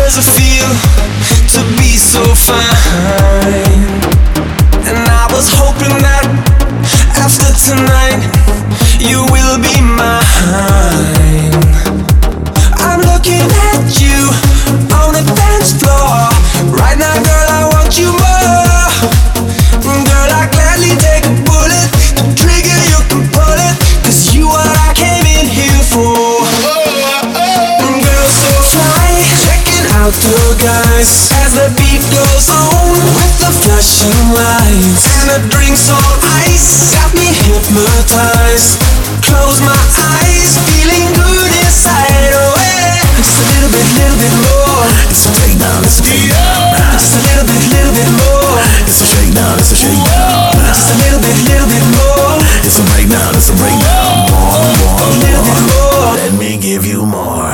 does it feel to be so fine? And I was hoping that after tonight you will be mine. I'm looking at you on the dance floor right now, girl, I want you more. Girl, I gladly take a bullet. The trigger, you can pull it, 'cause you what I came in here for. Girl, so fly, checking out the guys as the beat goes on with the flashing lights and the drinks on ice got me hypnotized. Close my eyes, feeling good inside. Oh yeah, just a little bit more. It's a breakdown, it's a breakdown. Just a little bit more. It's a shakedown, it's a shakedown. Just a little bit more. It's a breakdown, it's a breakdown. More, A little bit more. let me give you more.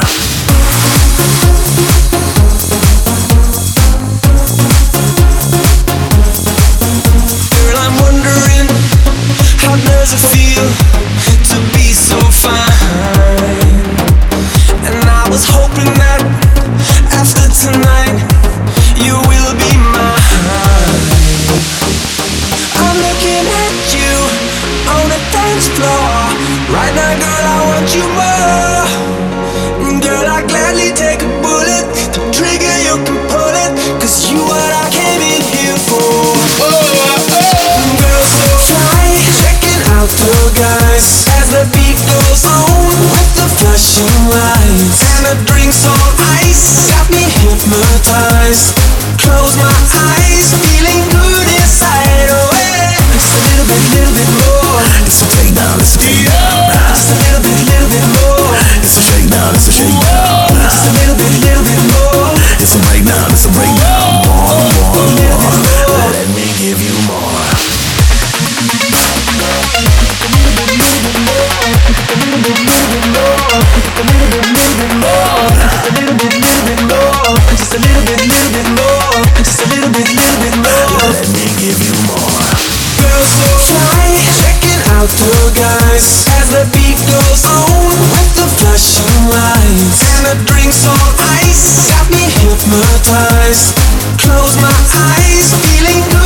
Girl, I'm wondering, how does it feel to be so fine? And I was hoping that after tonight you will be mine. I'm looking at you on the dance floor right now, girl, I want you more. Girl, I gladly take a bullet. The trigger, you can pull it, 'cause you what I came in here for. Girl, so fly, checking out the guys as the beat goes on with the flashing lights and the drinks on ice got me hypnotized. Close my eyes, feeling good inside. Oh yeah, just a little bit more. It's a breakdown, it's a breakdown. Just a little bit more. It's a shakedown, it's a shakedown. Just a little bit more. It's a breakdown, it's a breakdown. More, more. let me give you more. Just a little bit more. Just a little bit more. Let me give you more. Girl, so fly, checking out the guys as the beat goes on with the flashing lights and the drinks on ice got me hypnotized. Close my eyes, feeling good